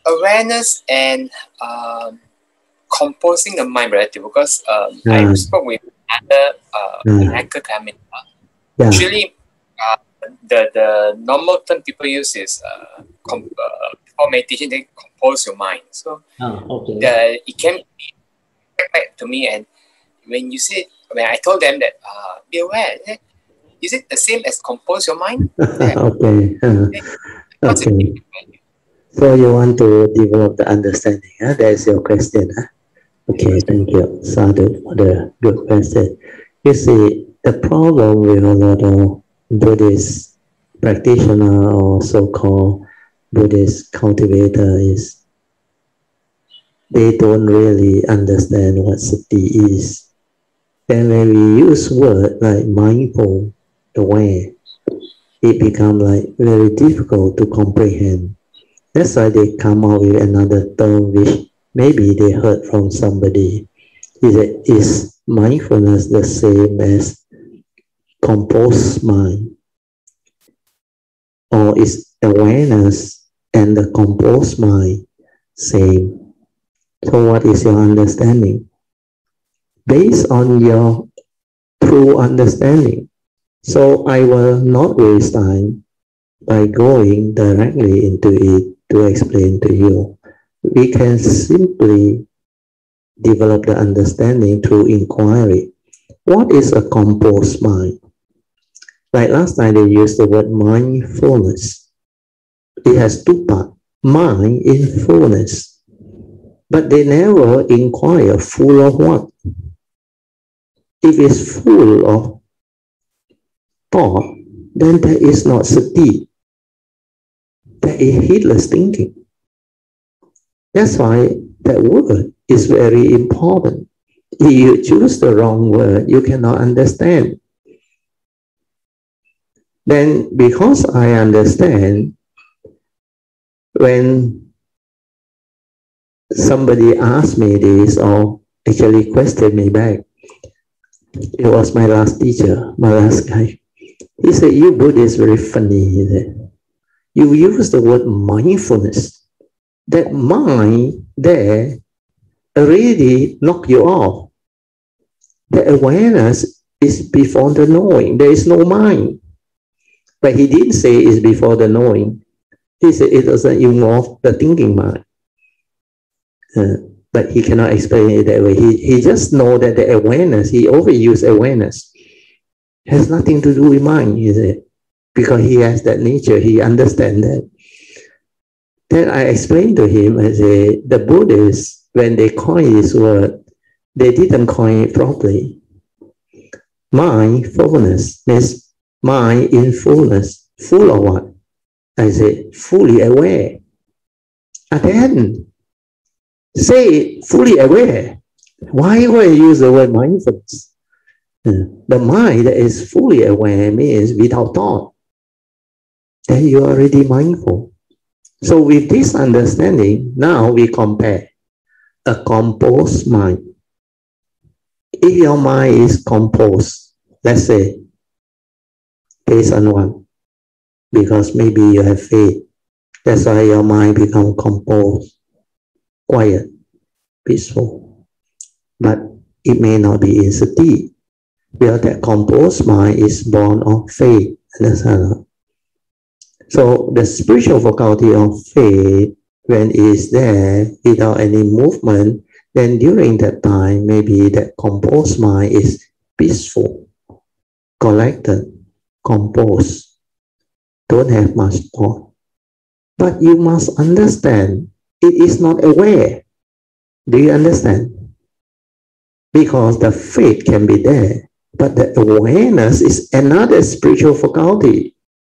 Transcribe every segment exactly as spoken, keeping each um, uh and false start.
awareness and um, composing the mind relative, because um, uh, I spoke with another uh, uh, academic. yeah. Usually, uh, the the normal term people use is uh, com- uh, before meditation, they compose your mind. So Oh, okay. the, it came back to me, and when you said, when I told them that uh, be aware, is it the same as compose your mind? Yeah. Okay. Uh, What's the okay. So you want to develop the understanding? Huh? That is your question. Huh? Okay. Thank you, Sadhu, for the good question. You see, the problem with a lot of Buddhist practitioner or so-called Buddhist cultivator is they don't really understand what sati is. Then when we use word like mindful, aware, it becomes like very difficult to comprehend. That's why they come out with another term which maybe they heard from somebody. Is, it, is mindfulness the same as composed mind? Or is awareness and the composed mind same? So what is your understanding? Based on your true understanding. So I will not waste time by going directly into it to explain to you. We can simply develop the understanding through inquiry. What is a composed mind? Like last time they used the word mindfulness. It has two parts, mind in fullness. But they never inquire full of what? If it's full of thought, then there is not sati. There is heedless thinking. That's why that word is very important. If you choose the wrong word, you cannot understand. Then because I understand, when somebody asked me this or actually questioned me back, it was my last teacher, my last guy. He said, you Buddhists very funny. He said, you use the word mindfulness. That mind there already knock you off. The awareness is before the knowing. There is no mind. But he didn't say it's before the knowing. He said it doesn't involve the thinking mind. Uh, but he cannot explain it that way. He, he just know that the awareness, he overused awareness, has nothing to do with mind, he said. Because he has that nature, he understands that. Then I explained to him, I say, the Buddhists, when they coined this word, they didn't coin it properly. Mindfulness means mind in fullness. Full of what? I say, fully aware. And then, say it, fully aware. Why would I use the word mindfulness? The mind that is fully aware means without thought. Then you are already mindful. So with this understanding, now we compare a composed mind. If your mind is composed, let's say, based on one, because maybe you have faith, that's why your mind becomes composed, quiet, peaceful. But it may not be in sati, where that composed mind is born of faith. Understand? So the spiritual faculty of faith, when it is there without any movement, then during that time, maybe that composed mind is peaceful, collected, composed, don't have much thought. But you must understand, it is not aware. Do you understand? Because the faith can be there, but the awareness is another spiritual faculty.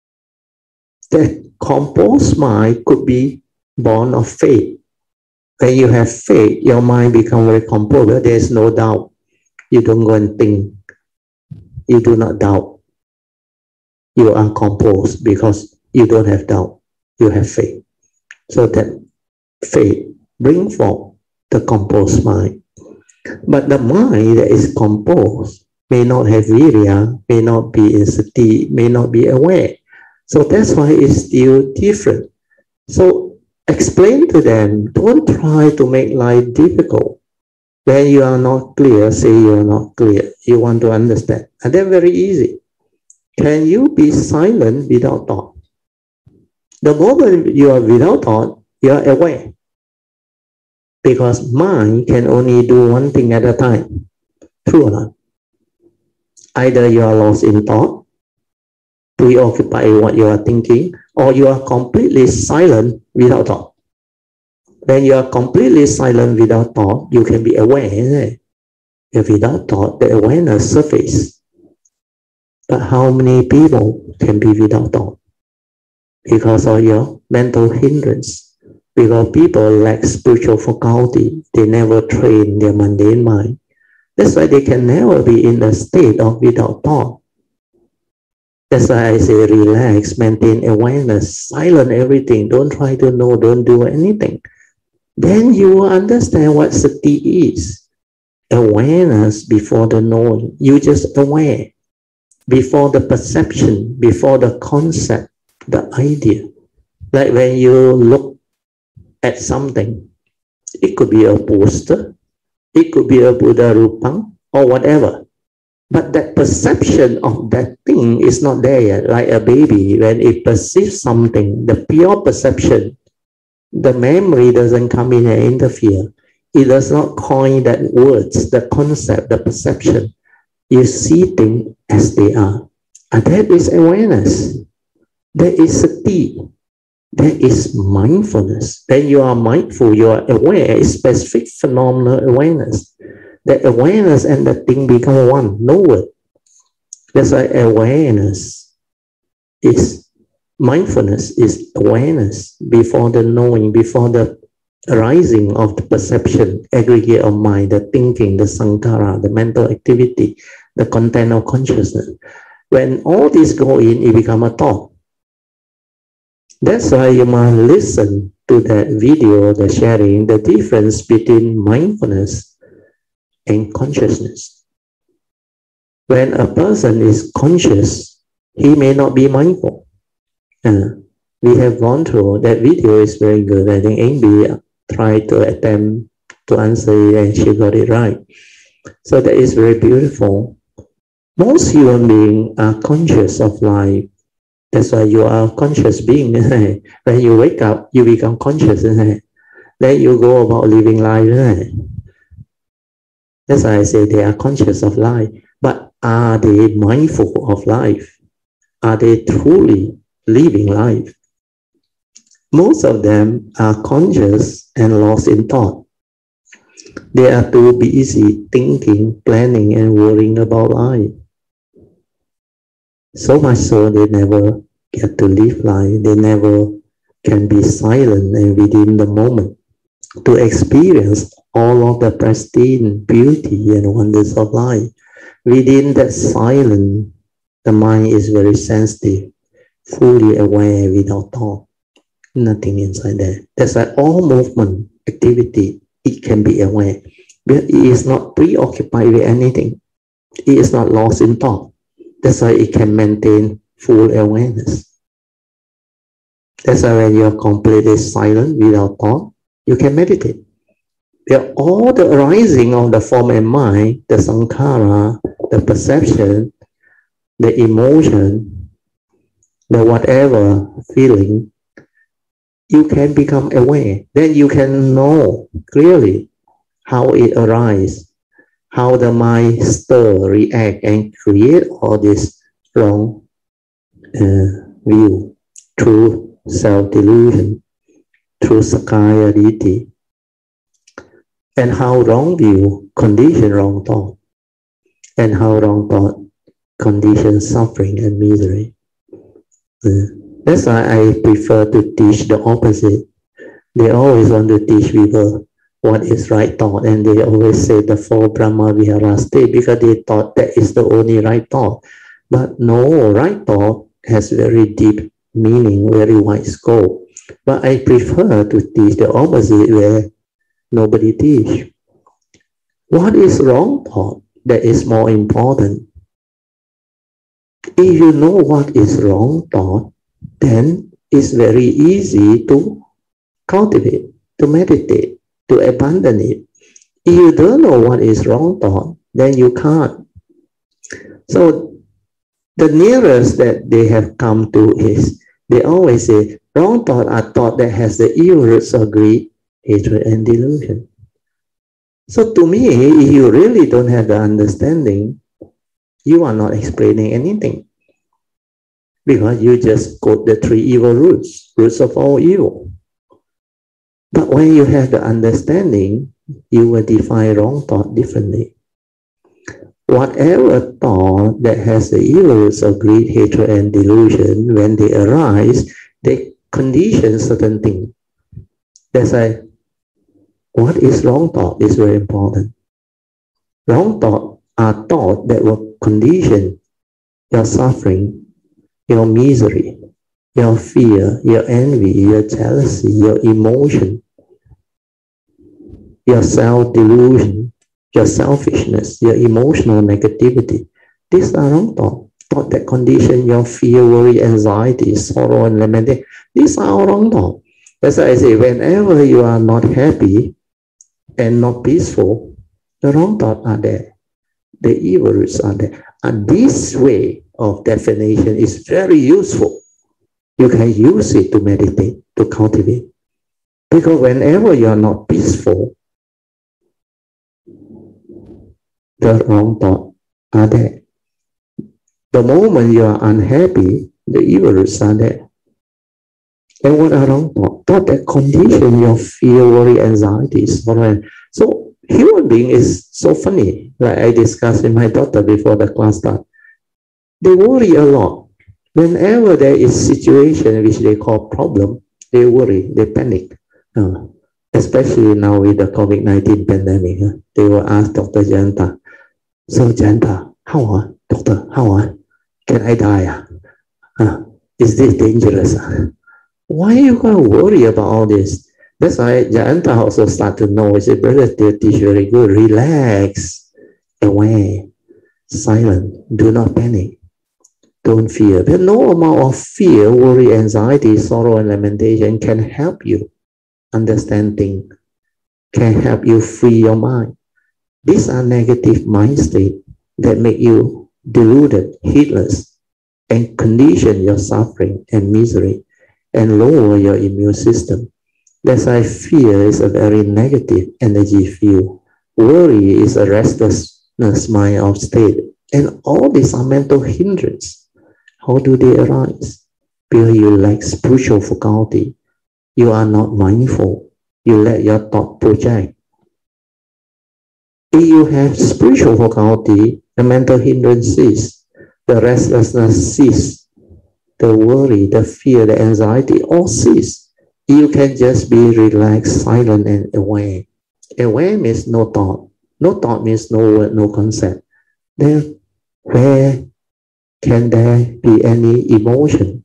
The composed mind could be born of faith. When you have faith, your mind becomes very composed. There is no doubt. You don't go and think. You do not doubt. You are composed because you don't have doubt. You have faith. So that faith brings forth the composed mind. But the mind that is composed may not have virya, may not be in sati, may not be aware. So that's why it's still different. So explain to them, don't try to make life difficult. When you are not clear, say you are not clear. You want to understand. And then very easy. Can you be silent without thought? The moment you are without thought, you are aware. Because mind can only do one thing at a time. True or not? Either you are lost in thought, preoccupied with what you are thinking, or you are completely silent without thought. When you are completely silent without thought, you can be aware, isn't it? If without thought, the awareness surfaces. But how many people can be without thought? Because of your mental hindrance. Because people lack spiritual faculty. They never train their mundane mind. That's why they can never be in a state of without thought. That's why I say relax, maintain awareness, silent everything. Don't try to know, don't do anything. Then you will understand what sati is. Awareness before the knowing. You just aware. Before the perception, before the concept, the idea. Like when you look at something, it could be a poster, it could be a Buddha Rupang, or whatever. But that perception of that thing is not there yet. Like a baby, when it perceives something, the pure perception, the memory doesn't come in and interfere. It does not coin that words, the concept, the perception. You see things as they are. And that is awareness. That is sati. That is mindfulness. When you are mindful, you are aware, it's specific phenomenal awareness. The awareness and the thing become one, no word. That's why awareness is, mindfulness is awareness before the knowing, before the arising of the perception, aggregate of mind, the thinking, the sankhara, the mental activity, the content of consciousness. When all these go in, it becomes a thought. That's why you must listen to that video, the sharing, the difference between mindfulness and consciousness. When a person is conscious, he may not be mindful. Uh, we have gone through, that video is very good. I think Amy tried to attempt to answer it and she got it right. So that is very beautiful. Most human beings are conscious of life. That's why you are a conscious being. When you wake up, you become conscious. Then you go about living life. That's why I say they are conscious of life. But are they mindful of life? Are they truly living life? Most of them are conscious and lost in thought. They are too busy thinking, planning, and worrying about life. So much so they never get to live life. They never can be silent and within the moment to experience all of the pristine beauty and wonders of life. Within that silence, the mind is very sensitive, fully aware without thought. Nothing inside there. That's why all movement, activity, it can be aware. But it is not preoccupied with anything. It is not lost in thought. That's why it can maintain full awareness. That's why when you are completely silent without thought, you can meditate. Where all the arising of the form and mind, the sankhara, the perception, the emotion, the whatever feeling, you can become aware. Then you can know clearly how it arises, how the mind stir, react, and create all this wrong uh, view through self-delusion, through Sakkaya Ditthi, and how wrong view condition wrong thought, and how wrong thought condition suffering and misery. Uh, that's why I prefer to teach the opposite. They always want to teach people what is right thought, and they always say the four Brahma Vihara state because they thought that is the only right thought. But no, right thought has very deep meaning, very wide scope. But I prefer to teach the opposite where nobody teach. What is wrong thought? That is more important. If you know what is wrong thought, then it's very easy to cultivate, to meditate, to abandon it. If you don't know what is wrong thought, then you can't. So the nearest that they have come to is, they always say, wrong thought are thought that has the evil roots of greed, hatred, and delusion. So to me, if you really don't have the understanding, you are not explaining anything. Because you just quote the three evil roots, roots of all evil. But when you have the understanding, you will define wrong thought differently. Whatever thought that has the evil roots of greed, hatred, and delusion, when they arise, they condition certain things. That's why what is wrong thought is very important. Wrong thought are thoughts that will condition your suffering, your misery, your fear, your envy, your jealousy, your emotion, your self-delusion, your selfishness, your emotional negativity. These are wrong thoughts. Thoughts that condition your fear, worry, anxiety, sorrow, and lamentation. These are all wrong thoughts. That's why I say, whenever you are not happy and not peaceful, the wrong thoughts are there. The evil roots are there. And this way of definition is very useful. You can use it to meditate, to cultivate. Because whenever you are not peaceful, the wrong thoughts are there. The moment you are unhappy, the evil roots are there. And what are wrong thoughts? Thoughts that condition your fear, worry, anxiety, sorrow. So human being is so funny. Like I discussed with my daughter before the class started. They worry a lot. Whenever there is situation which they call problem, they worry, they panic. Uh, especially now with the COVID nineteen pandemic. Uh, they will ask Doctor Janta, so Janta, how are, uh, doctor, how are, uh, can I die? Uh? Uh, is this dangerous? Uh? Why are you going to worry about all this? That's why Janta also start to know. He said, brother, they teach very good. Relax, aware, silent, do not panic. Don't fear. But no amount of fear, worry, anxiety, sorrow, and lamentation can help you understand things, can help you free your mind. These are negative mind states that make you deluded, heedless, and condition your suffering and misery, and lower your immune system. That's why fear is a very negative energy field. Worry is a restlessness mind of state. And all these are mental hindrance. How do they arise? Because you lack spiritual faculty. You are not mindful. You let your thought project. If you have spiritual faculty, the mental hindrance cease, the restlessness cease, the worry, the fear, the anxiety all cease. You can just be relaxed, silent, and aware. Aware means no thought. No thought means no word, no concept. Then where can there be any emotion?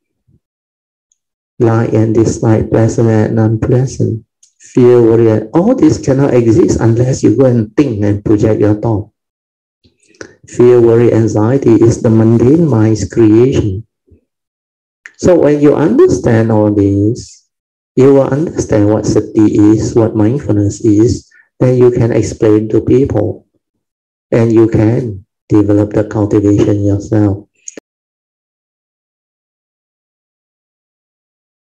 Like and dislike, pleasant and unpleasant, fear, worry, all this cannot exist unless you go and think and project your thought. Fear, worry, anxiety is the mundane mind's creation. So when you understand all this, you will understand what sati is, what mindfulness is, then you can explain to people and you can develop the cultivation yourself.